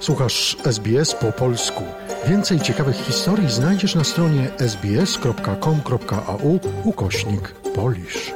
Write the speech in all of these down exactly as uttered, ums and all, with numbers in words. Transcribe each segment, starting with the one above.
Słuchasz S B S po polsku. Więcej ciekawych historii znajdziesz na stronie sbs.com.au ukośnik Polish.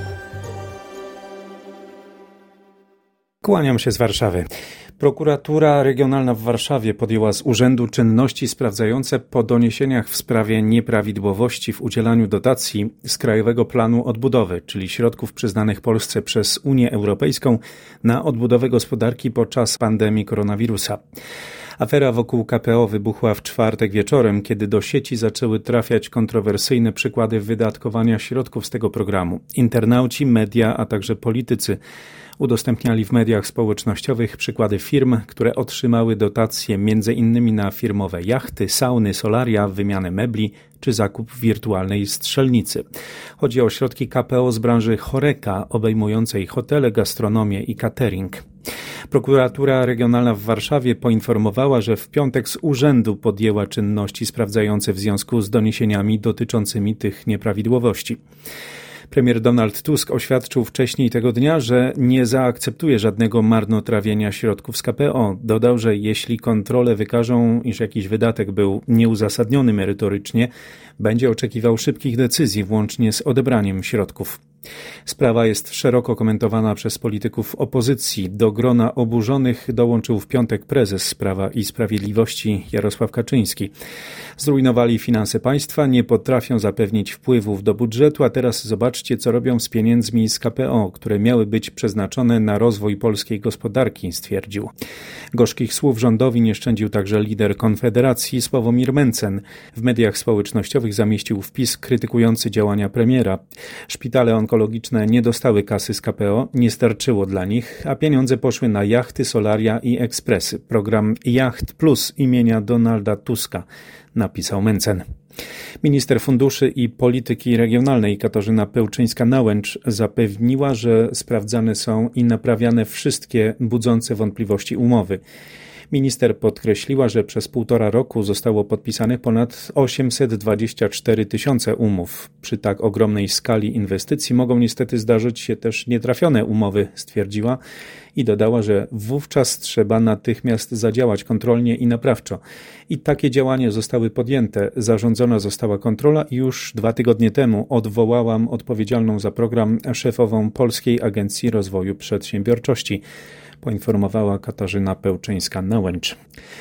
Kłaniam się z Warszawy. Prokuratura Regionalna w Warszawie podjęła z urzędu czynności sprawdzające po doniesieniach w sprawie nieprawidłowości w udzielaniu dotacji z Krajowego Planu Odbudowy, czyli środków przyznanych Polsce przez Unię Europejską na odbudowę gospodarki podczas pandemii koronawirusa. Afera wokół K P O wybuchła w czwartek wieczorem, kiedy do sieci zaczęły trafiać kontrowersyjne przykłady wydatkowania środków z tego programu. Internauci, media, a także politycy udostępniali w mediach społecznościowych przykłady firm, które otrzymały dotacje między innymi na firmowe jachty, sauny, solaria, wymianę mebli czy zakup wirtualnej strzelnicy. Chodzi o środki K P O z branży Horeca, obejmującej hotele, gastronomię i catering. Prokuratura Regionalna w Warszawie poinformowała, że w piątek z urzędu podjęła czynności sprawdzające w związku z doniesieniami dotyczącymi tych nieprawidłowości. Premier Donald Tusk oświadczył wcześniej tego dnia, że nie zaakceptuje żadnego marnotrawienia środków z K P O. Dodał, że jeśli kontrole wykażą, iż jakiś wydatek był nieuzasadniony merytorycznie, będzie oczekiwał szybkich decyzji, włącznie z odebraniem środków. Sprawa jest szeroko komentowana przez polityków opozycji. Do grona oburzonych dołączył w piątek prezes Prawa i Sprawiedliwości Jarosław Kaczyński. Zrujnowali finanse państwa, nie potrafią zapewnić wpływów do budżetu, a teraz zobaczcie, co robią z pieniędzmi z K P O, które miały być przeznaczone na rozwój polskiej gospodarki, stwierdził. Gorzkich słów rządowi nie szczędził także lider Konfederacji Sławomir Mencen. W mediach społecznościowych zamieścił wpis krytykujący działania premiera. Szpitale onkologiczne nie dostały kasy z K P O, nie starczyło dla nich, a pieniądze poszły na jachty, solaria i ekspresy. Program Jacht Plus imienia Donalda Tuska, napisał Mencen. Minister Funduszy i Polityki Regionalnej Katarzyna Pełczyńska-Nałęcz zapewniła, że sprawdzane są i naprawiane wszystkie budzące wątpliwości umowy. Minister podkreśliła, że przez półtora roku zostało podpisanych ponad osiemset dwadzieścia cztery tysiące umów. Przy tak ogromnej skali inwestycji mogą niestety zdarzyć się też nietrafione umowy, stwierdziła i dodała, że wówczas trzeba natychmiast zadziałać kontrolnie i naprawczo. I takie działania zostały podjęte. Zarządzona została kontrola i już dwa tygodnie temu odwołałam odpowiedzialną za program szefową Polskiej Agencji Rozwoju Przedsiębiorczości, poinformowała Katarzyna Pełczyńska-Nałęcz.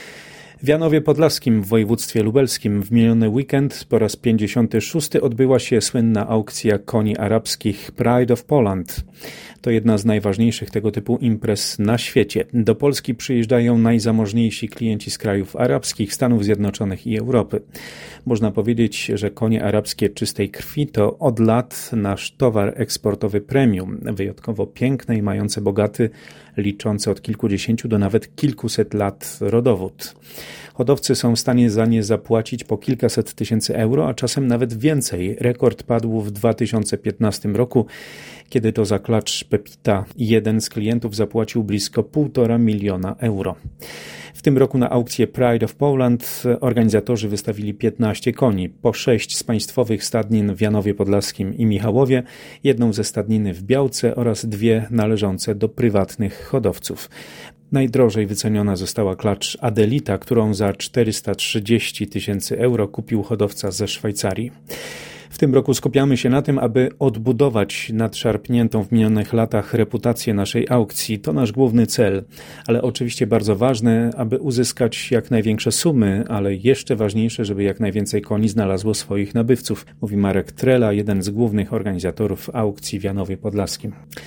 W Janowie Podlaskim w województwie lubelskim w miniony weekend po raz pięćdziesiąty szósty odbyła się słynna aukcja koni arabskich Pride of Poland. To jedna z najważniejszych tego typu imprez na świecie. Do Polski przyjeżdżają najzamożniejsi klienci z krajów arabskich, Stanów Zjednoczonych i Europy. Można powiedzieć, że konie arabskie czystej krwi to od lat nasz towar eksportowy premium, wyjątkowo piękne i mające bogaty, liczący od kilkudziesięciu do nawet kilkuset lat rodowód. Hodowcy są w stanie za nie zapłacić po kilkaset tysięcy euro, a czasem nawet więcej. Rekord padł w dwa tysiące piętnastym roku, kiedy to za klacz Pepita jeden z klientów zapłacił blisko półtora miliona euro. W tym roku na aukcję Pride of Poland organizatorzy wystawili piętnaście koni, po sześć z państwowych stadnin w Janowie Podlaskim i Michałowie, jedną ze stadniny w Białce oraz dwie należące do prywatnych hodowców. Najdrożej wyceniona została klacz Adelita, którą za czterysta trzydzieści tysięcy euro kupił hodowca ze Szwajcarii. W tym roku skupiamy się na tym, aby odbudować nadszarpniętą w minionych latach reputację naszej aukcji. To nasz główny cel, ale oczywiście bardzo ważne, aby uzyskać jak największe sumy, ale jeszcze ważniejsze, żeby jak najwięcej koni znalazło swoich nabywców, mówi Marek Trela, jeden z głównych organizatorów aukcji w Janowie Podlaskim.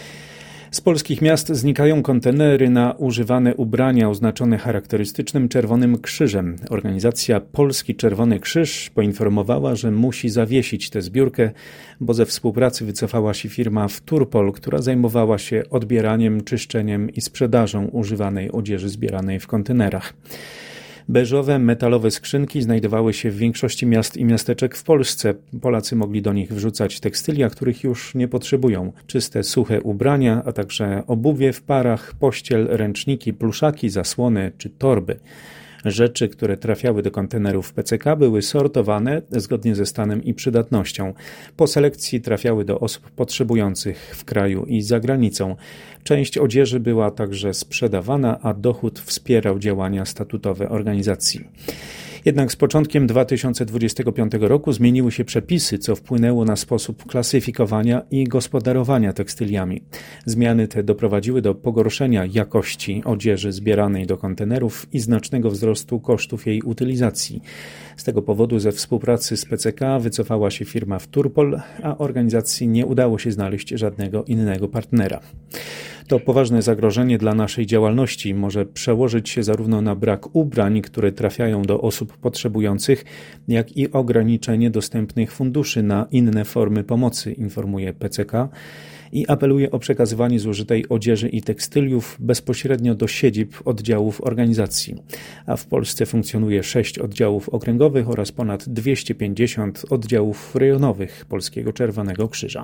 Z polskich miast znikają kontenery na używane ubrania oznaczone charakterystycznym czerwonym krzyżem. Organizacja Polski Czerwony Krzyż poinformowała, że musi zawiesić tę zbiórkę, bo ze współpracy wycofała się firma Wturpol, która zajmowała się odbieraniem, czyszczeniem i sprzedażą używanej odzieży zbieranej w kontenerach. Beżowe, metalowe skrzynki znajdowały się w większości miast i miasteczek w Polsce. Polacy mogli do nich wrzucać tekstylia, których już nie potrzebują. Czyste, suche ubrania, a także obuwie w parach, pościel, ręczniki, pluszaki, zasłony czy torby. Rzeczy, które trafiały do kontenerów P C K, były sortowane zgodnie ze stanem i przydatnością. Po selekcji trafiały do osób potrzebujących w kraju i za granicą. Część odzieży była także sprzedawana, a dochód wspierał działania statutowe organizacji. Jednak z początkiem dwa tysiące dwudziestego piątego roku zmieniły się przepisy, co wpłynęło na sposób klasyfikowania i gospodarowania tekstyliami. Zmiany te doprowadziły do pogorszenia jakości odzieży zbieranej do kontenerów i znacznego wzrostu kosztów jej utylizacji. Z tego powodu ze współpracy z P C K wycofała się firma Wturpol, a organizacji nie udało się znaleźć żadnego innego partnera. To poważne zagrożenie dla naszej działalności może przełożyć się zarówno na brak ubrań, które trafiają do osób potrzebujących, jak i ograniczenie dostępnych funduszy na inne formy pomocy, informuje P C K i apeluje o przekazywanie zużytej odzieży i tekstyliów bezpośrednio do siedzib oddziałów organizacji. A w Polsce funkcjonuje sześć oddziałów okręgowych oraz ponad dwieście pięćdziesiąt oddziałów rejonowych Polskiego Czerwonego Krzyża.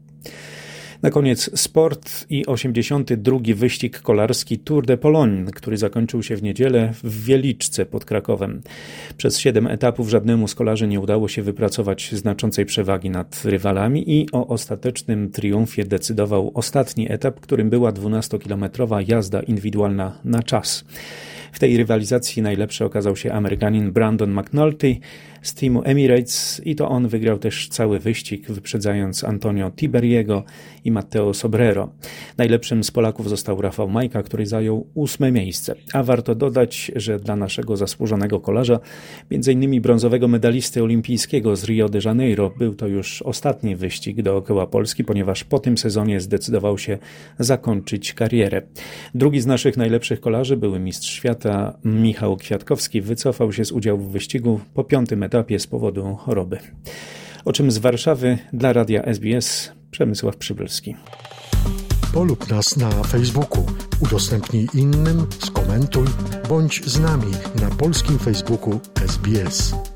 Na koniec sport i osiemdziesiąty drugi wyścig kolarski Tour de Pologne, który zakończył się w niedzielę w Wieliczce pod Krakowem. Przez siedem etapów żadnemu z kolarzy nie udało się wypracować znaczącej przewagi nad rywalami i o ostatecznym triumfie decydował ostatni etap, którym była dwunastokilometrowa jazda indywidualna na czas. W tej rywalizacji najlepszy okazał się Amerykanin Brandon McNulty z teamu Emirates i to on wygrał też cały wyścig, wyprzedzając Antonio Tiberiego i Matteo Sobrero. Najlepszym z Polaków został Rafał Majka, który zajął ósme miejsce. A warto dodać, że dla naszego zasłużonego kolarza, między innymi brązowego medalisty olimpijskiego z Rio de Janeiro, był to już ostatni wyścig dookoła Polski, ponieważ po tym sezonie zdecydował się zakończyć karierę. Drugi z naszych najlepszych kolarzy, były mistrz świata Michał Kwiatkowski, wycofał się z udziału w wyścigu po piątym etapie z powodu choroby. O czym z Warszawy dla Radia S B S Przemysław Przybylski. Polub nas na Facebooku, udostępnij innym, skomentuj, bądź z nami na polskim Facebooku S B S.